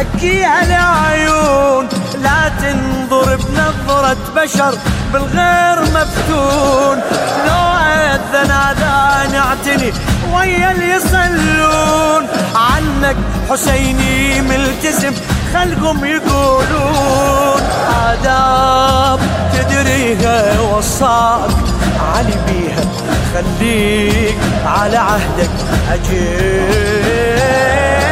زكيها العيون، لا تنظر بنظرة بشر بالغير مفتون. لو أذن أذان اعتني ويا اللي يصلون، عنك حسيني ملتزم خلقهم يقولون. آداب تدريها وصاك علي بيها، خليك على عهدك أجيب.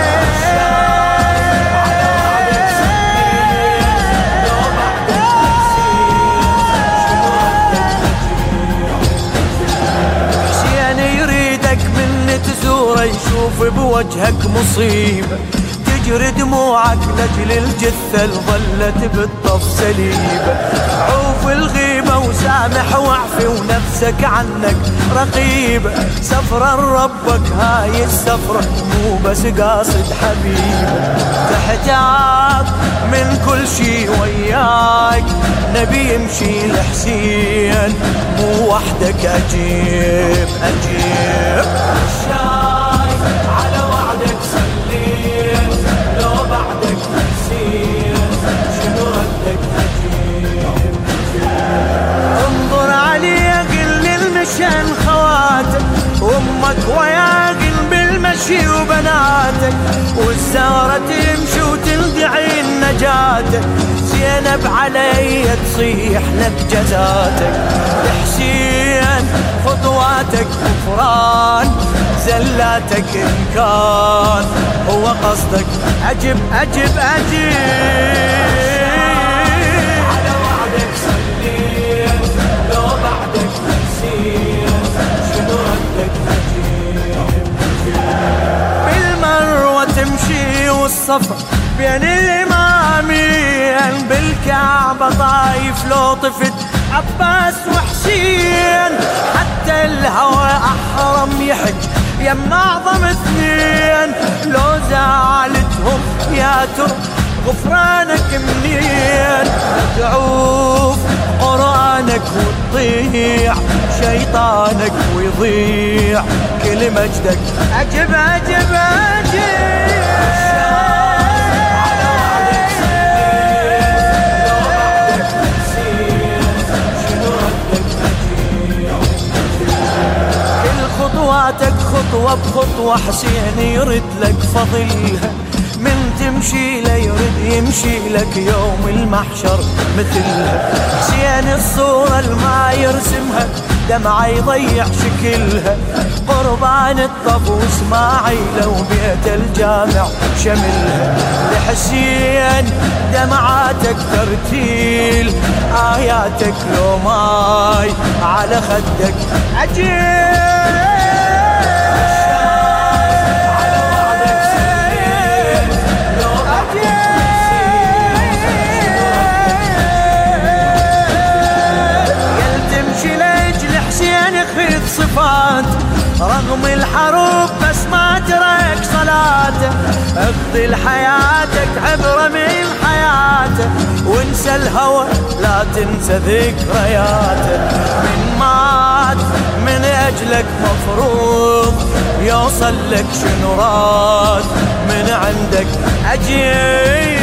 تزوره يشوف بوجهك مصيبة، تجري دموعك لجل الجثة ظلت بالطف سليبة. عوف الغيبة وسامح واعفي ونفسك عنك رقيبة. سفرة ربك هاي السفرة مو بس قاصد حبيبة، تحتاج من كل شي وياك نبي يمشي لحسين مو وحدك أجيب أجيب. شايف على وعدك سليت، لو بعدك نسيت شنو ردك أجيب. انظر علي قل المشان خواتك، وامك وياقل بالمشي وبناتك، والزهرة تمشي وتندعي نجاتك. زينب علي تصيح لك جزاتك، حسين خطواتك غفران زلاتك إن كان هو قصدك أجب أجب أجب. على وعدك سليت، لو بعدك نسيت شنو ردك أجيب. بالمروة تمشي والصفا بين الإمامين، بالكعبة طايف لو طفت عباس وحسين. حتى الهوى أحرم يحج يم أعظم اثنين، لو زعلتهم يا ترى غفرانك منين. تعوف قرآنك وتضيع شيطانك ويضيع كل مجدك أجب أجب أجب. خطواتك خطوة بخطوة حسين يرد لك فضيلها، من تمشي له يرد يمشي لك يوم المحشر مثلها. حسين الصورة الما يرسمها دمعة يضيع شكلها، قربان الطف واسماعيل وبيت الجامع شملها. لحسين دمعاتك ترتيل آياتك لو ماي على خدك عجيب. صفات رغم الحروب بس ما ترك صلاته، اقضي لحياتك عبرة من حياته، وانسى الهوى لا تنسى ذكرياته. من مات من اجلك مفروض يوصل لك شنو راد من عندك أجيب.